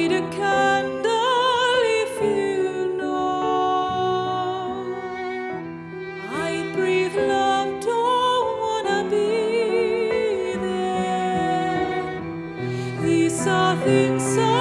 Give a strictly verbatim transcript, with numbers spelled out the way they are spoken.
light a candle if you know. I breathe love, don't wanna be there. These are things I